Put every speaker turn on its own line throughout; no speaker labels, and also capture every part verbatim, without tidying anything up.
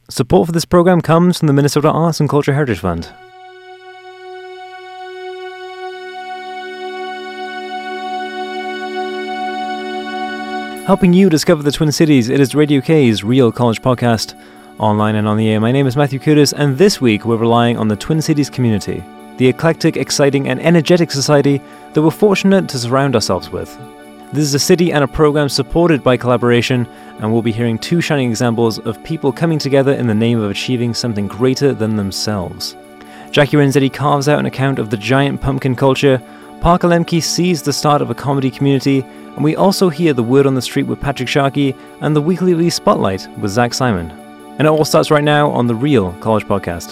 Support for this program comes from the Minnesota Arts and Culture Heritage Fund. Helping you discover the Twin Cities, it is Radio K's Real College Podcast, online and on the air. My name is Matthew Curtis, and this week we're relying on the Twin Cities community, the eclectic, exciting, and energetic society that we're fortunate to surround ourselves with. This is a city and a program supported by collaboration, and we'll be hearing two shining examples of people coming together in the name of achieving something greater than themselves. Jackie Renzetti carves out an account of the giant pumpkin culture, Parker Lemke sees the start of a comedy community, and we also hear the word on the street with Patrick Sharkey and the Weekly Release Spotlight with Zach Simon. And it all starts right now on the Real College Podcast.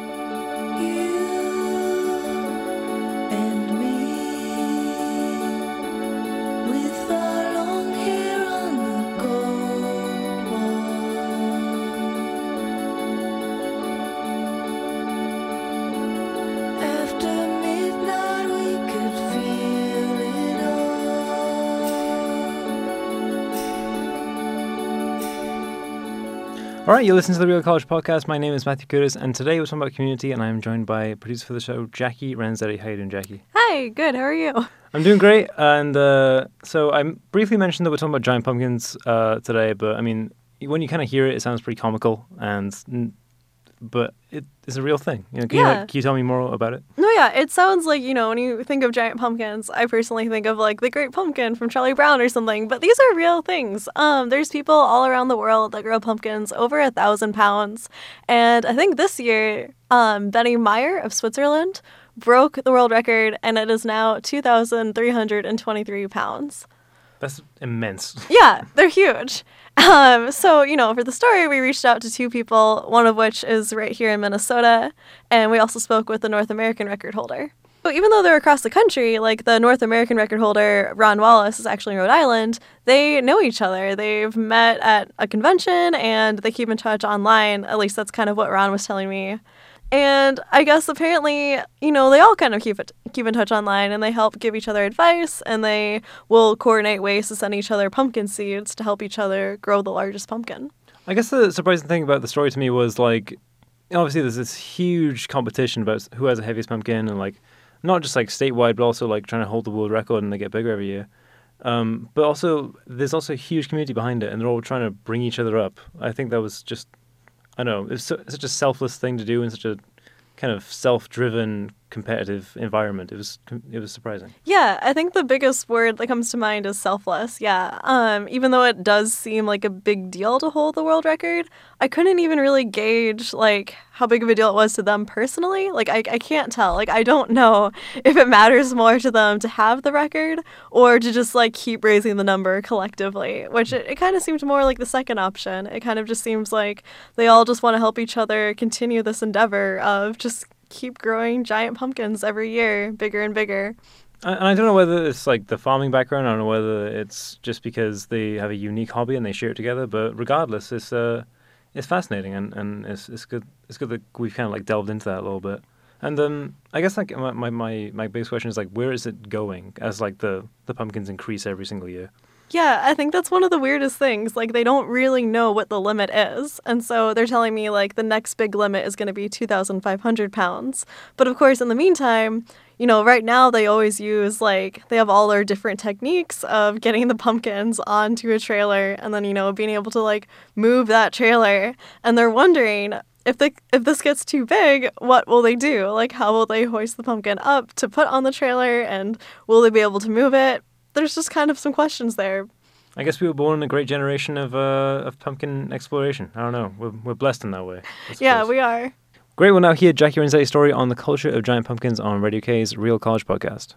All right, you're listening to the Real College Podcast. My name is Matthew Curtis, and today we're talking about community, and I'm joined by producer for the show, Jackie Renzetti. How you doing, Jackie?
Hi, good. How are you?
I'm doing great, and uh, so I briefly mentioned that we're talking about giant pumpkins uh, today, but I mean, when you kind of hear it, it sounds pretty comical, and but it is a real thing. You know, can,
yeah.
you, can you tell me more about it?
No, yeah, it sounds like, you know, when you think of giant pumpkins, I personally think of like the Great Pumpkin from Charlie Brown or something, but these are real things. Um, there's people all around the world that grow pumpkins over a thousand pounds, and I think this year, um, Benny Meyer of Switzerland broke the world record, and it is now two thousand three hundred twenty-three pounds.
That's immense.
Yeah, they're huge. Um, so, you know, for the story, we reached out to two people, one of which is right here in Minnesota, and we also spoke with the North American record holder. So even though they're across the country, like the North American record holder, Ron Wallace, is actually in Rhode Island, they know each other. They've met at a convention, and they keep in touch online. At least that's kind of what Ron was telling me. And I guess apparently, you know, they all kind of keep it, keep in touch online, and they help give each other advice, and they will coordinate ways to send each other pumpkin seeds to help each other grow the largest pumpkin.
I guess the surprising thing about the story to me was, like, obviously there's this huge competition about who has the heaviest pumpkin, and, like, not just, like, statewide, but also, like, trying to hold the world record, and they get bigger every year. Um, but also, there's also a huge community behind it, and they're all trying to bring each other up. I think that was just... I know, it's so, such a selfless thing to do in such a kind of self-driven, competitive environment. It was it was surprising.
Yeah, I think the biggest word that comes to mind is selfless. Yeah, um, even though it does seem like a big deal to hold the world record, I couldn't even really gauge like how big of a deal it was to them personally. Like I, I can't tell. Like I don't know if it matters more to them to have the record or to just like keep raising the number collectively, which it, it kind of seemed more like the second option. It kind of just seems like they all just want to help each other continue this endeavor of just keep growing giant pumpkins every year, bigger and bigger.
And I don't know whether it's like the farming background. I don't know whether it's just because they have a unique hobby and they share it together. But regardless, it's uh, it's fascinating, and, and it's it's good. It's good that we've kind of like delved into that a little bit. And um, I guess like my, my my my biggest question is like, where is it going as like the the pumpkins increase every single year?
Yeah, I think that's one of the weirdest things. Like, they don't really know what the limit is. And so they're telling me, like, the next big limit is going to be two thousand five hundred pounds. But, of course, in the meantime, you know, right now they always use, like, they have all their different techniques of getting the pumpkins onto a trailer and then, you know, being able to, like, move that trailer. And they're wondering, if they, if this gets too big, what will they do? Like, how will they hoist the pumpkin up to put on the trailer? And will they be able to move it? There's just kind of some questions there.
I guess we were born in a great generation of uh, of pumpkin exploration. I don't know. We're we're blessed in that way.
Yeah, we are.
Great. We'll now hear Jackie Renzetti's story on the culture of giant pumpkins on Radio K's Real College Podcast.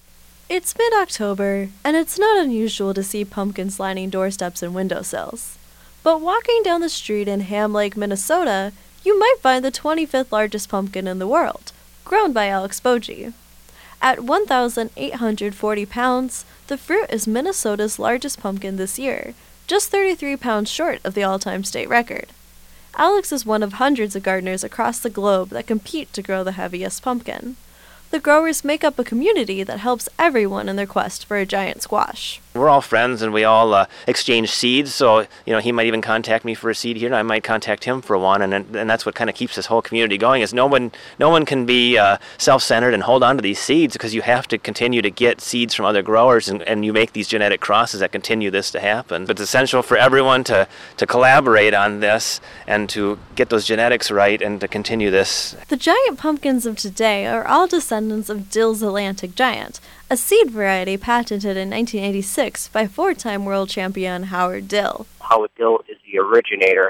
It's mid-October, and it's not unusual to see pumpkins lining doorsteps and windowsills. But walking down the street in Ham Lake, Minnesota, you might find the twenty-fifth largest pumpkin in the world, grown by Alex Bogie. At one thousand eight hundred forty pounds, the fruit is Minnesota's largest pumpkin this year, just thirty-three pounds short of the all-time state record. Alex is one of hundreds of gardeners across the globe that compete to grow the heaviest pumpkin. The growers make up a community that helps everyone in their quest for a giant squash.
We're all friends and we all uh, exchange seeds, so you know he might even contact me for a seed here and I might contact him for one, and and that's what kind of keeps this whole community going, is no one no one can be uh, self-centered and hold on to these seeds, because you have to continue to get seeds from other growers, and, and you make these genetic crosses that continue this to happen. But it's essential for everyone to, to collaborate on this and to get those genetics right and to continue this.
The giant pumpkins of today are all descendants of Dill's Atlantic Giant, a seed variety patented in nineteen eighty-six by four-time world champion Howard Dill.
Howard Dill is the originator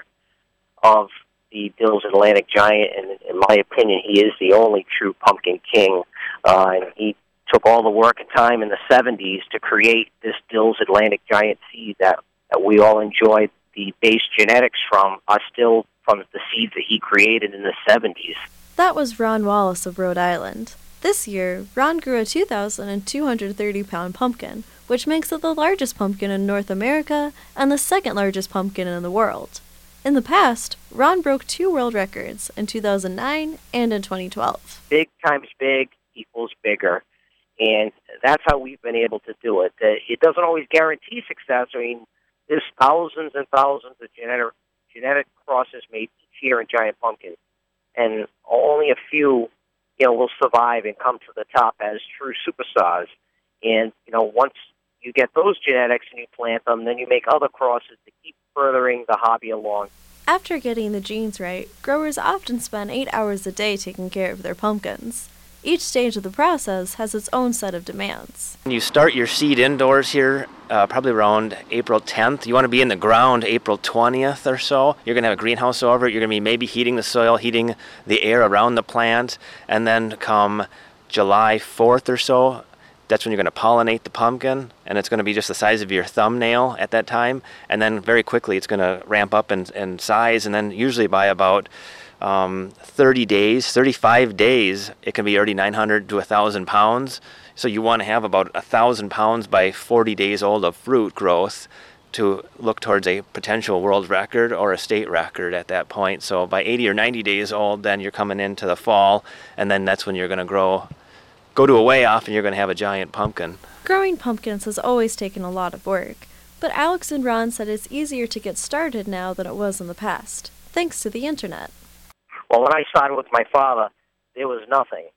of the Dill's Atlantic Giant, and in my opinion, he is the only true pumpkin king. Uh, and he took all the work and time in the seventies to create this Dill's Atlantic Giant seed that, that we all enjoy. The base genetics from are still from the seeds that he created in the seventies.
That was Ron Wallace of Rhode Island. This year, Ron grew a two thousand two hundred thirty pound pumpkin, which makes it the largest pumpkin in North America and the second largest pumpkin in the world. In the past, Ron broke two world records in two thousand nine and in twenty twelve.
Big times big equals bigger, and that's how we've been able to do it. Uh, it doesn't always guarantee success. I mean, there's thousands and thousands of genetic, genetic crosses made each year in giant pumpkins, and only a few you know, will survive and come to the top as true superstars. And, you know, once you get those genetics and you plant them, then you make other crosses to keep furthering the hobby along.
After getting the genes right, growers often spend eight hours a day taking care of their pumpkins. Each stage of the process has its own set of demands.
You start your seed indoors here uh, probably around April tenth. You want to be in the ground April twentieth or so. You're going to have a greenhouse over it. You're going to be maybe heating the soil, heating the air around the plant. And then come July fourth or so, that's when you're going to pollinate the pumpkin. And it's going to be just the size of your thumbnail at that time. And then very quickly it's going to ramp up in, in size. And then usually by about Um, thirty days, thirty-five days, it can be already nine hundred to one thousand pounds. So you want to have about one thousand pounds by forty days old of fruit growth to look towards a potential world record or a state record at that point. So by eighty or ninety days old, then you're coming into the fall, and then that's when you're going to grow, go to a weigh-off, and you're going to have a giant pumpkin.
Growing pumpkins has always taken a lot of work, but Alex and Ron said it's easier to get started now than it was in the past, thanks to the internet.
Well, when I started with my father, there was nothing.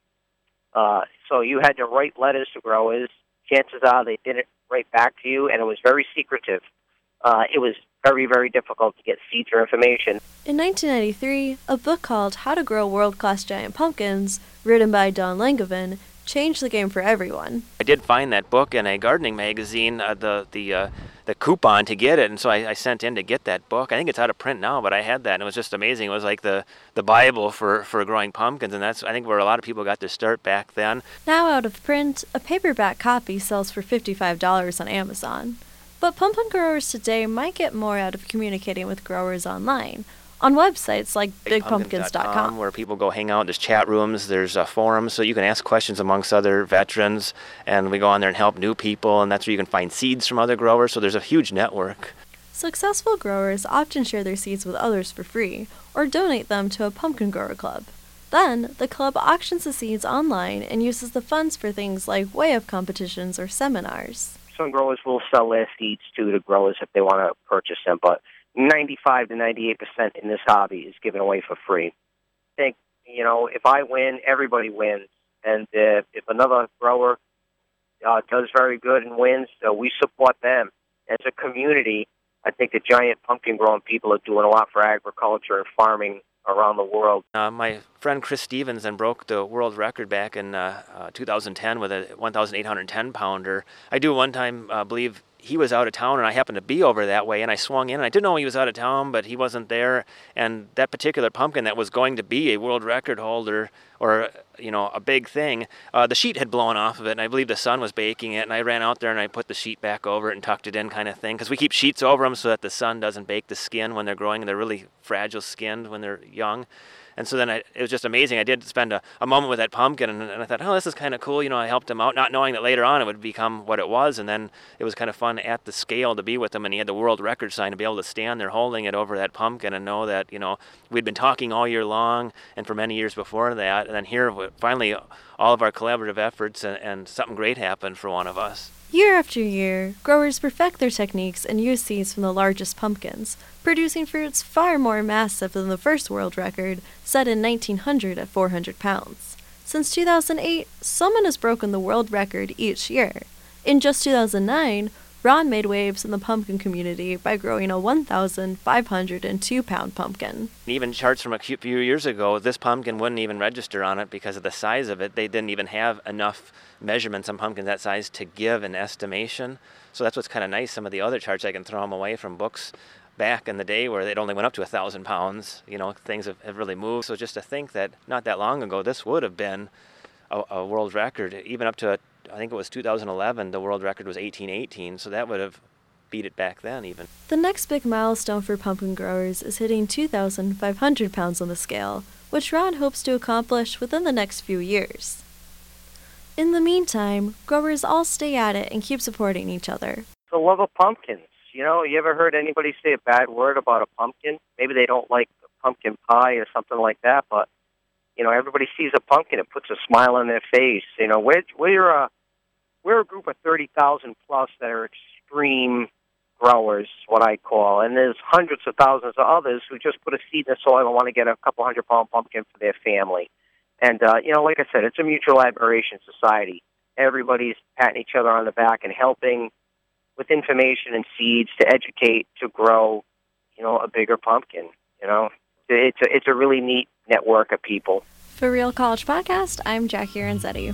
Uh, so you had to write letters to growers. Chances are they didn't write back to you, and it was very secretive. Uh, it was very, very difficult to get seeds or information.
In nineteen ninety-three, a book called How to Grow World-Class Giant Pumpkins, written by Don Langevin, changed the game for everyone.
I did find that book in a gardening magazine, uh, the the uh, the coupon to get it, and so I, I sent in to get that book. I think it's out of print now, but I had that, and it was just amazing. It was like the, the Bible for, for growing pumpkins, and that's I think where a lot of people got their start back then.
Now out of print, a paperback copy sells for fifty-five dollars on Amazon. But pumpkin growers today might get more out of communicating with growers online, on websites like big pumpkins dot com,
where people go hang out. There's chat rooms, there's uh, forums, so you can ask questions amongst other veterans, and we go on there and help new people, and that's where you can find seeds from other growers, so there's a huge network.
Successful growers often share their seeds with others for free, or donate them to a pumpkin grower club. Then, the club auctions the seeds online and uses the funds for things like weigh-off competitions or seminars.
Some growers will sell their seeds to the growers if they want to purchase them, but ninety-five to ninety-eight percent in this hobby is given away for free. I think, you know, if I win, everybody wins. And uh, if another grower uh, does very good and wins, uh, we support them. As a community, I think the giant pumpkin growing people are doing a lot for agriculture and farming around the world.
Uh, my friend Chris Stevens then broke the world record back in uh, uh, two thousand ten with a one thousand eight hundred ten pounder. I do one time uh, believe he was out of town, and I happened to be over that way, and I swung in, and I didn't know he was out of town, but he wasn't there, and that particular pumpkin that was going to be a world record holder, or, you know, a big thing, uh, the sheet had blown off of it, and I believe the sun was baking it, and I ran out there, and I put the sheet back over it and tucked it in kind of thing, because we keep sheets over them so that the sun doesn't bake the skin when they're growing, and they're really fragile skinned when they're young. And so then I, it was just amazing. I did spend a, a moment with that pumpkin, and, and I thought, oh, this is kind of cool. You know, I helped him out, not knowing that later on it would become what it was. And then it was kind of fun at the scale to be with him, and he had the world record sign to be able to stand there holding it over that pumpkin and know that, you know, we'd been talking all year long, and for many years before that, And then here, finally, all of our collaborative efforts and, and something great happened for one of us.
Year after year, growers perfect their techniques and use seeds from the largest pumpkins, producing fruits far more massive than the first world record, set in nineteen hundred at four hundred pounds. Since two thousand eight, someone has broken the world record each year. In just two thousand nine, Ron made waves in the pumpkin community by growing a one thousand five hundred two pound pumpkin.
Even charts from a few years ago, this pumpkin wouldn't even register on it because of the size of it. They didn't even have enough measurements on pumpkins that size to give an estimation. So that's what's kind of nice. Some of the other charts, I can throw them away from books back in the day where it only went up to one thousand pounds. You know, things have, have really moved. So just to think that not that long ago, this would have been a, a world record, even up to a I think it was two thousand eleven, the world record was eighteen eighteen, so that would have beat it back then even.
The next big milestone for pumpkin growers is hitting two thousand five hundred pounds on the scale, which Ron hopes to accomplish within the next few years. In the meantime, growers all stay at it and keep supporting each other.
The love of pumpkins. You know, you ever heard anybody say a bad word about a pumpkin? Maybe they don't like pumpkin pie or something like that, but you know, everybody sees a pumpkin, it puts a smile on their face. You know, we're, we're, a, we're a group of thirty thousand plus that are extreme growers, what I call, and there's hundreds of thousands of others who just put a seed in the soil and want to get a couple hundred pound pumpkin for their family. And, uh, you know, like I said, it's a mutual admiration society. Everybody's patting each other on the back and helping with information and seeds to educate, to grow, you know, a bigger pumpkin, you know. It's a, it's a really neat network of people.
For Real College Podcast, I'm Jackie Aranzetti.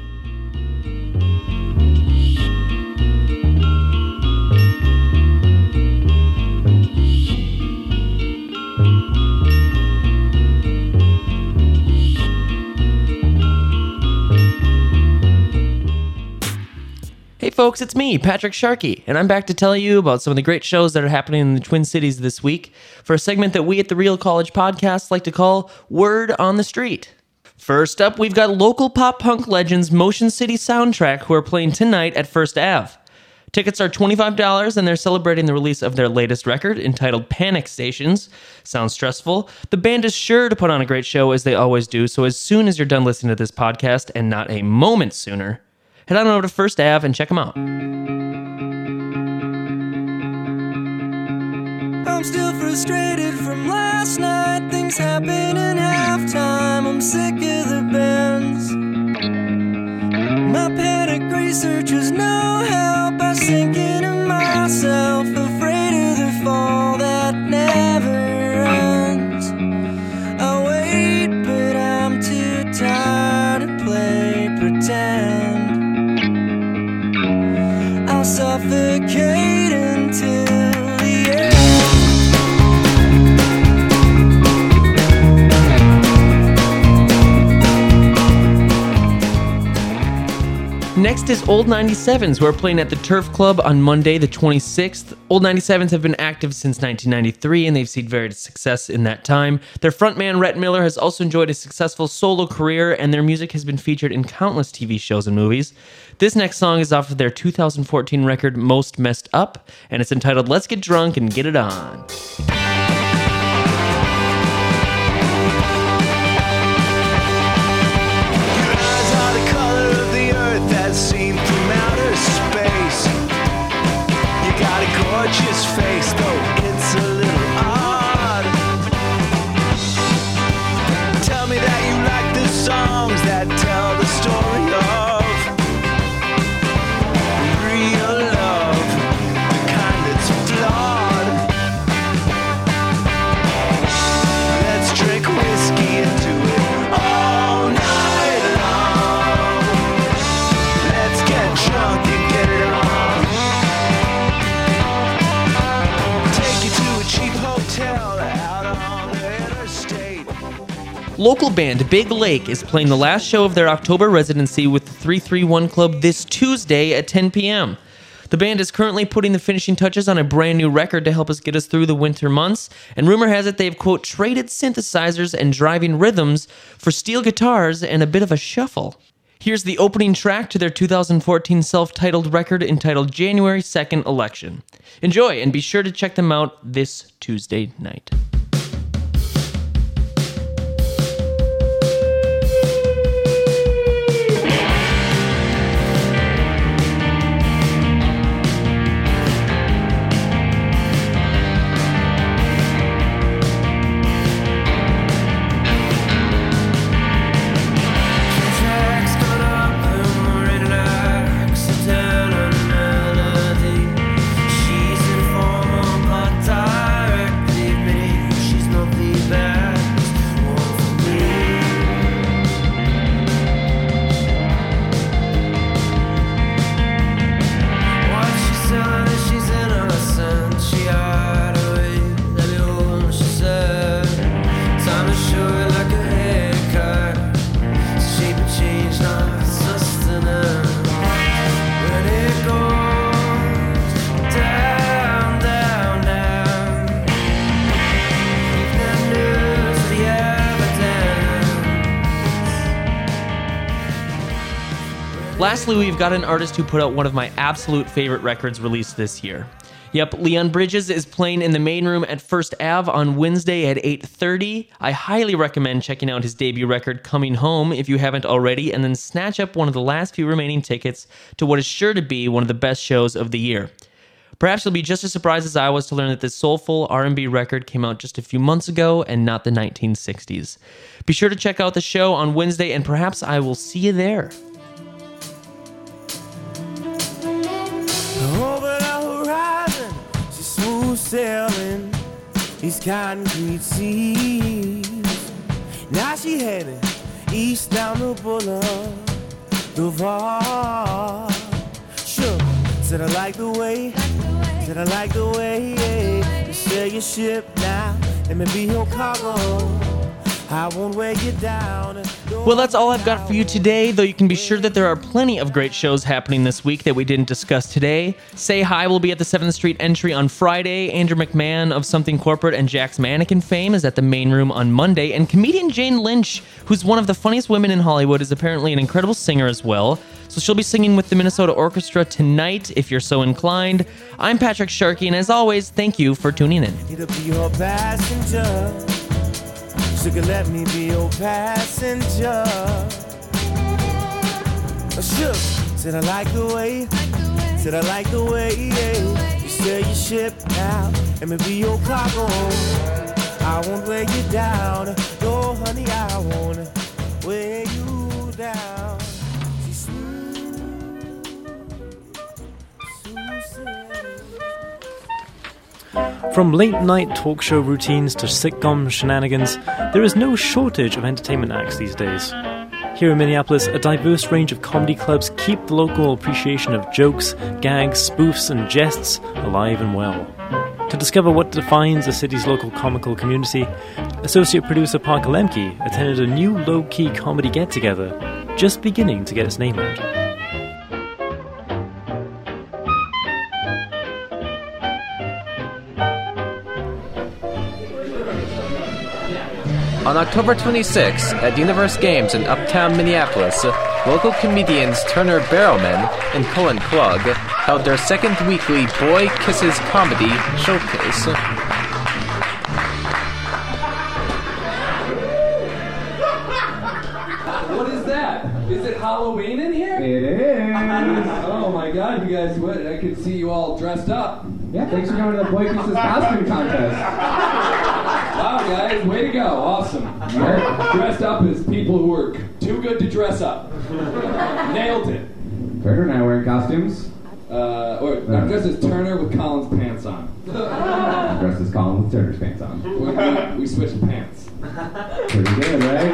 Hey folks, it's me, Patrick Sharkey, and I'm back to tell you about some of the great shows that are happening in the Twin Cities this week for a segment that we at the Real College Podcast like to call Word on the Street. First up, we've got local pop-punk legends Motion City Soundtrack who are playing tonight at First Avenue. Tickets are twenty-five dollars, and they're celebrating the release of their latest record entitled Panic Stations. Sounds stressful. The band is sure to put on a great show as they always do, so as soon as you're done listening to this podcast, and not a moment sooner, head on over to First Avenue and check them out.
I'm still frustrated from last night. Things happen in halftime. I'm sick of the bands. My panic research was no help. I sink into myself, afraid of the fall that never ends. I wait, but I'm too tired to play pretend. I'll suffocate until the end.
Next is Old ninety-sevens, who are playing at the Turf Club on Monday the twenty-sixth. Old ninety-sevens have been active since nineteen ninety-three, and they've seen varied success in that time. Their frontman, Rhett Miller, has also enjoyed a successful solo career, and their music has been featured in countless T V shows and movies. This next song is off of their two thousand fourteen record, Most Messed Up, and it's entitled Let's Get Drunk and Get It On.
Seen from outer space. You got a gorgeous face, though it's a little odd. Tell me that you like the songs that tell the story of real love, the kind that's flawed. Let's drink whiskey and do it all night long. Let's get drunk and get it on. Take you to a cheap hotel out on the interstate.
Local band Big Lake is playing the last show of their October residency with the three three one Club this Tuesday at ten p.m. The band is currently putting the finishing touches on a brand new record to help us get us through the winter months, and rumor has it they've, quote, traded synthesizers and driving rhythms for steel guitars and a bit of a shuffle. Here's the opening track to their two thousand fourteen self-titled record entitled January second Election. Enjoy, and be sure to check them out this Tuesday night. Lastly, we've got an artist who put out one of my absolute favorite records released this year. Yep, Leon Bridges is playing in the main room at First Ave on Wednesday at eight thirty. I highly recommend checking out his debut record, Coming Home, if you haven't already, and then snatch up one of the last few remaining tickets to what is sure to be one of the best shows of the year. Perhaps you'll be just as surprised as I was to learn that this soulful R and B record came out just a few months ago and not the nineteen sixties. Be sure to check out the show on Wednesday, and perhaps I will see you there.
Over the horizon, she's smooth sailing these concrete seas. Now she heading east down the boulevard. Sure, said I like the way, said I like the way yeah. You sail your ship now, let me be your cargo. I won't weigh you down.
Well, that's all I've got for you today, though you can be sure that there are plenty of great shows happening this week that we didn't discuss today. Say Hi will be at the seventh Street Entry on Friday. Andrew McMahon of Something Corporate and Jack's Mannequin fame is at the main room on Monday. And comedian Jane Lynch, who's one of the funniest women in Hollywood, is apparently an incredible singer as well. So she'll be singing with the Minnesota Orchestra tonight, if you're so inclined. I'm Patrick Sharkey, and as always, thank you for tuning in.
It'll be your passenger. So can let me be your passenger. Oh, sure. Said I like the way, said I like the way yeah. You sail your ship now, let me be your cargo. I won't weigh you down, no honey, I won't weigh you down. She's smooth, smooth sailing.
From late-night talk show routines to sitcom shenanigans, there is no shortage of entertainment acts these days. Here in Minneapolis, a diverse range of comedy clubs keep the local appreciation of jokes, gags, spoofs, and jests alive and well. To discover what defines the city's local comical community, associate producer Parker Lemke attended a new low-key comedy get-together, just beginning to get its name out.
On October twenty-sixth, at Universe Games in uptown Minneapolis, local comedians Turner Barrowman and Colin Klug held their second weekly Boy Kisses Comedy Showcase.
What is that? Is it Halloween in here? It is. Oh my god, you guys, what? I could see you all dressed up. Yeah, thanks for coming to the Boy Kisses costume contest. Wow, guys, way to go. Awesome. You're dressed up as people who are too good to dress up. Nailed it.
Turner and I are wearing costumes.
Uh, or I'm dressed as Turner with Colin's pants on.
I'm dressed as Colin with Turner's pants on.
We, we, we switched pants.
Pretty good, right?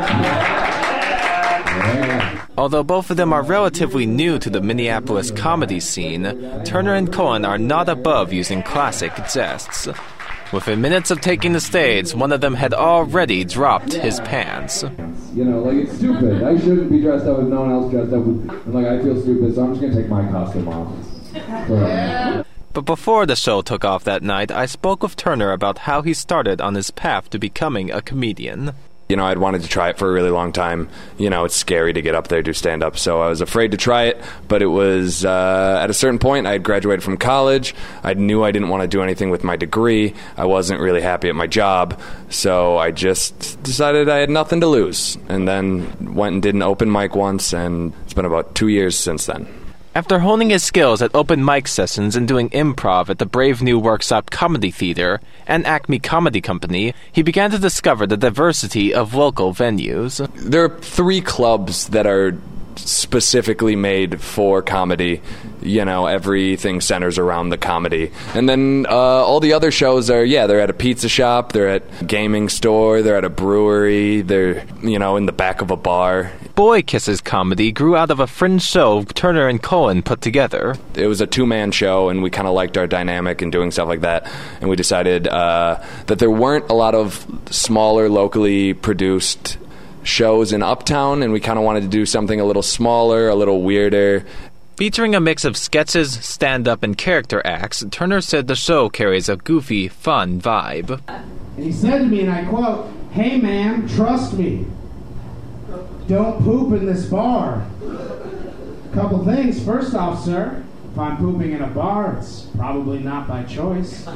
Yeah.
Although both of them are relatively new to the Minneapolis comedy scene, Turner and Cohen are not above using classic jests. Within minutes of taking the stage, one of them had already dropped his pants.
You know, like, it's stupid. I shouldn't be dressed up if no one else dressed up. With, and, like, I feel stupid, so I'm just going to take my costume off. So,
But before the show took off that night, I spoke with Turner about how he started on his path to becoming a comedian.
You know, I'd wanted to try it for a really long time. You know, it's scary to get up there, do stand-up, so I was afraid to try it. But it was, uh, at a certain point, I had graduated from college. I knew I didn't want to do anything with my degree. I wasn't really happy at my job. So I just decided I had nothing to lose. And then went and did an open mic once, and it's been about two years since then.
After honing his skills at open mic sessions and doing improv at the Brave New Workshop Comedy Theater and Acme Comedy Company, he began to discover the diversity of local venues.
There are three clubs that are specifically made for comedy. You know, everything centers around the comedy. And then uh, all the other shows are, yeah, they're at a pizza shop, they're at a gaming store, they're at a brewery, they're, you know, in the back of a bar.
Boy Kisses Comedy grew out of a fringe show Turner and Cohen put together.
It was a two-man show, and we kind of liked our dynamic and doing stuff like that. And we decided uh, that there weren't a lot of smaller, locally produced shows in Uptown, and we kind of wanted to do something a little smaller, a little weirder.
Featuring a mix of sketches, stand-up, and character acts, Turner said the show carries a goofy, fun vibe.
And he said to me, and I quote, "Hey man, trust me. Don't poop in this bar." Couple things. First off, sir, if I'm pooping in a bar, it's probably not by choice.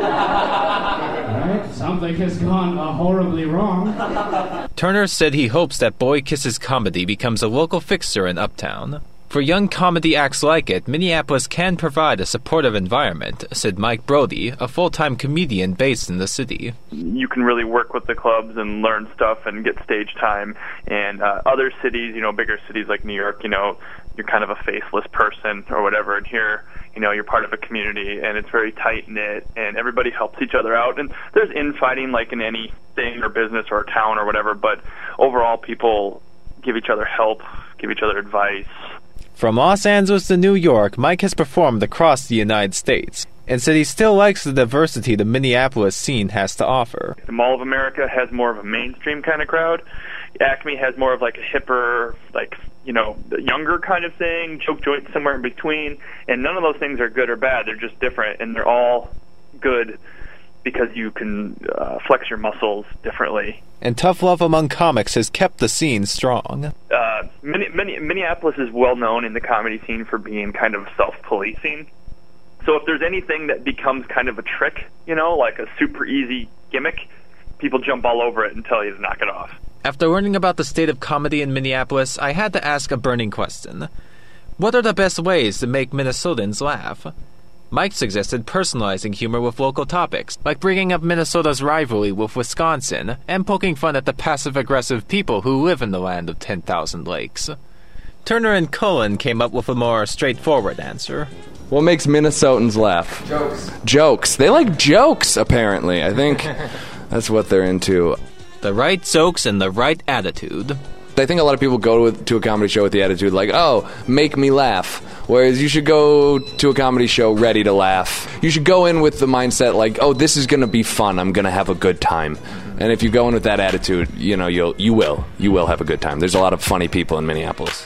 Right? Something has gone uh, horribly wrong.
Turner said he hopes that Boy Kisses comedy becomes a local fixture in Uptown. For young comedy acts like it, Minneapolis can provide a supportive environment, said Mike Brody, a full-time comedian based in the city.
You can really work with the clubs and learn stuff and get stage time. And uh, other cities, you know, bigger cities like New York, you know, you're kind of a faceless person or whatever. And here, you know, you're part of a community and it's very tight-knit and everybody helps each other out. And there's infighting like in any thing or business or town or whatever, but overall people give each other help, give each other advice.
From Los Angeles to New York, Mike has performed across the United States and said he still likes the diversity the Minneapolis scene has to offer.
The Mall of America has more of a mainstream kind of crowd. Acme has more of like a hipper, like, you know, younger kind of thing, joke joint somewhere in between. And none of those things are good or bad. They're just different, and they're all good because you can uh, flex your muscles differently.
And tough love among comics has kept the scene strong.
Uh, Minneapolis is well known in the comedy scene for being kind of self-policing. So if there's anything that becomes kind of a trick, you know, like a super easy gimmick, people jump all over it and tell you to knock it off.
After learning about the state of comedy in Minneapolis, I had to ask a burning question. What are the best ways to make Minnesotans laugh? Mike suggested personalizing humor with local topics, like bringing up Minnesota's rivalry with Wisconsin and poking fun at the passive-aggressive people who live in the land of ten thousand lakes. Turner and Cullen came up with a more straightforward answer.
What makes Minnesotans laugh?
Jokes.
Jokes. They like jokes, apparently. I think that's what they're into.
The right jokes and the right attitude.
I think a lot of people go to, to a comedy show with the attitude like, oh, make me laugh. Whereas you should go to a comedy show ready to laugh. You should go in with the mindset like, oh, this is going to be fun. I'm going to have a good time. And if you go in with that attitude, you know, you'll, you will. You will have a good time. There's a lot of funny people in Minneapolis.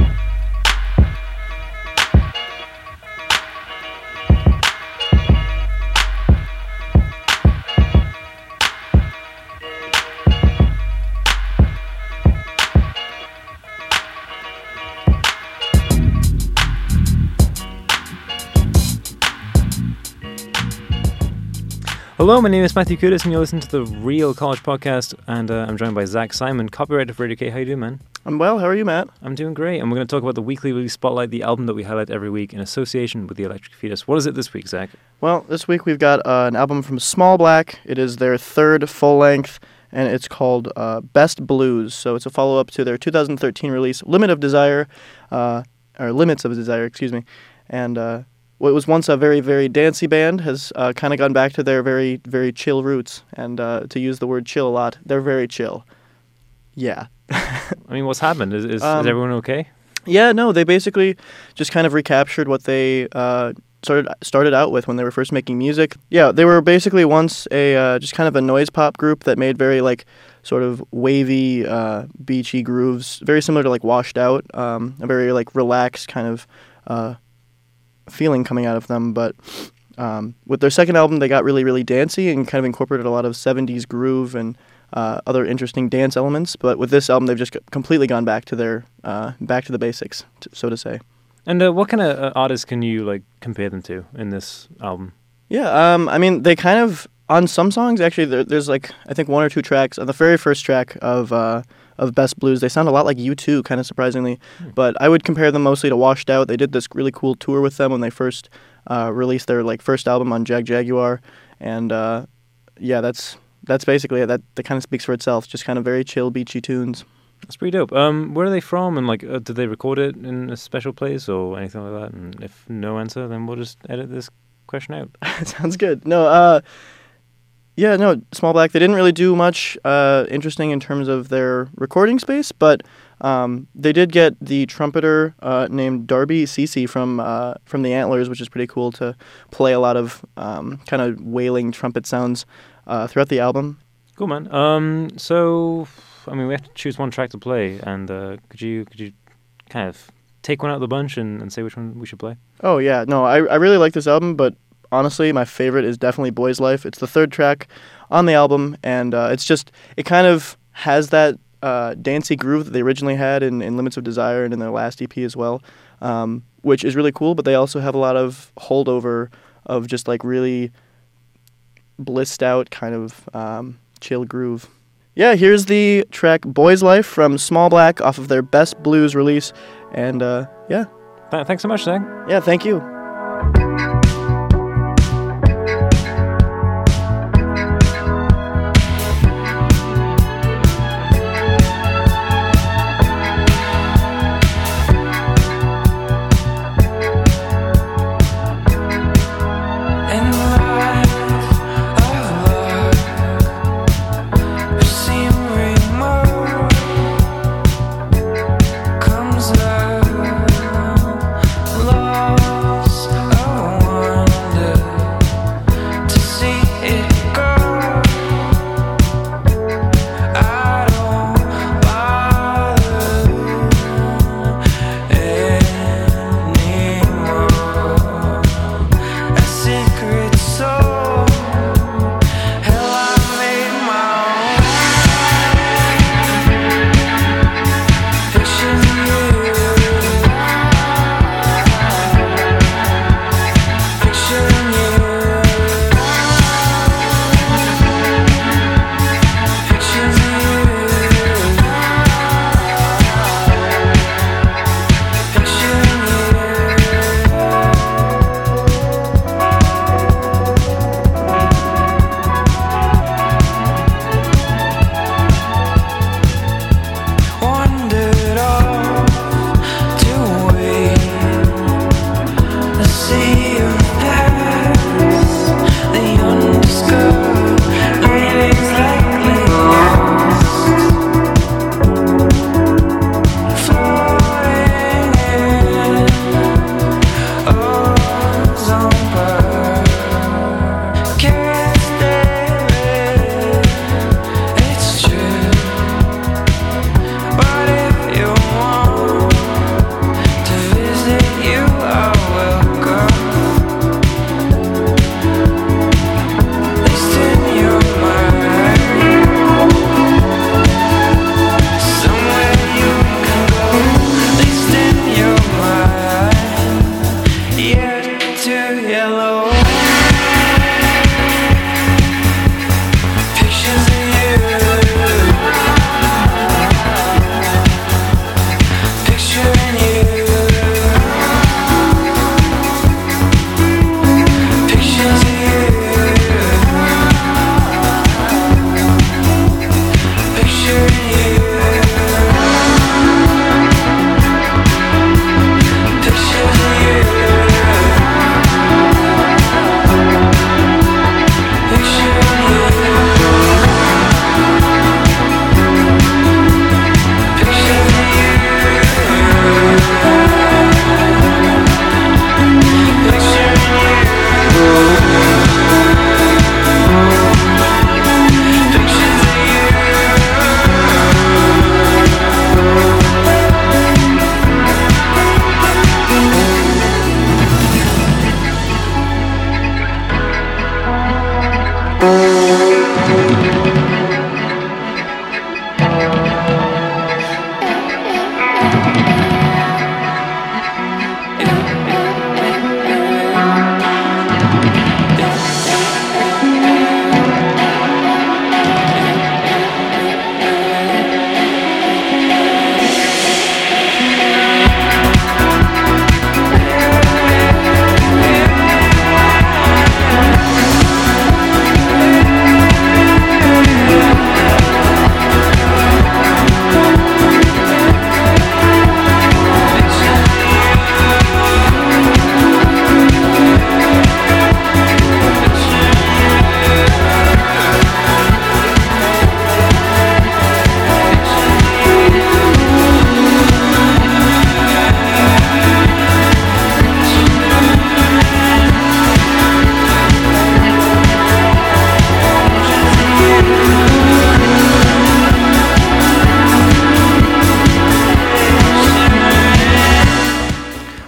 Hello, my name is Matthew Kudis, and you're listening to the Real College Podcast, and uh, I'm joined by Zach Simon, copywriter for Radio K. How you doing, man?
I'm well. How are you, Matt?
I'm doing great, and we're going to talk about the weekly release spotlight, the album that we highlight every week in association with the Electric Fetus. What is it this week, Zach?
Well, this week we've got uh, an album from Small Black. It is their third full-length, and it's called uh, Best Blues. So it's a follow-up to their two thousand thirteen release, Limit of Desire, uh, or Limits of Desire, excuse me, and uh, what was once a very, very dancey band has uh, kind of gone back to their very, very chill roots. And uh, to use the word chill a lot, they're very chill. Yeah.
I mean, what's happened? Is, is,
um,
is everyone okay?
Yeah, no, they basically just kind of recaptured what they uh, started started out with when they were first making music. Yeah, they were basically once a uh, just kind of a noise pop group that made very, like, sort of wavy, uh, beachy grooves, very similar to, like, Washed Out, um, a very, like, relaxed kind of Uh, feeling coming out of them, but um, with their second album, they got really, really dancey and kind of incorporated a lot of seventies groove and uh, other interesting dance elements. But with this album, they've just completely gone back to their uh, back to the basics, t- so to say.
And uh, what kind of uh, artists can you like compare them to in this album?
Yeah, um, I mean, they kind of on some songs actually. There, there's like I think one or two tracks on the very first track of. Uh, of Best Blues. They sound a lot like U two, kind of surprisingly. Hmm. But I would compare them mostly to Washed Out. They did this really cool tour with them when they first uh, released their like first album on Jag Jaguar. And uh, yeah, that's that's basically it. That, that kind of speaks for itself. Just kind of very chill, beachy tunes.
That's pretty dope. Um, where are they from? And like, uh, did they record it in a special place or anything like that? And if no answer, then we'll just edit this question out.
Sounds good. No, uh... Yeah, no, Small Black, they didn't really do much uh, interesting in terms of their recording space, but um, they did get the trumpeter uh, named Darby Cece from uh, from the Antlers, which is pretty cool to play a lot of um, kind of wailing trumpet sounds uh, throughout the album.
Cool, man. Um, so, I mean, we have to choose one track to play, and uh, could you could you kind of take one out of the bunch and, and say which one we should play?
Oh, yeah, no, I, I really like this album, but honestly, my favorite is definitely Boy's Life. It's the third track on the album, and uh, it's just, it kind of has that uh, dancey groove that they originally had in, in Limits of Desire and in their last E P as well, um, which is really cool. But they also have a lot of holdover of just like really blissed out kind of um, chill groove. Yeah, here's the track Boy's Life from Small Black off of their Best Blues release. And uh, yeah.
Th- thanks so much, Zach.
Yeah, thank you.
Lost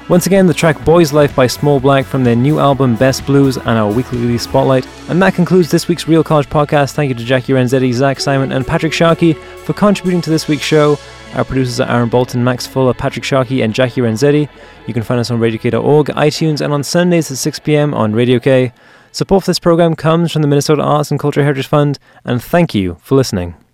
Once again, the track Boy's Life by Small Black from their new album Best Blues and our weekly spotlight. And that concludes this week's Real College Podcast. Thank you to Jackie Renzetti, Zach Simon, and Patrick Sharkey for contributing to this week's show. Our producers are Aaron Bolton, Max Fuller, Patrick Sharkey, and Jackie Renzetti. You can find us on radio k dot org, iTunes, and on Sundays at six p.m. on Radio K. Support for this program comes from the Minnesota Arts and Culture Heritage Fund, and thank you for listening.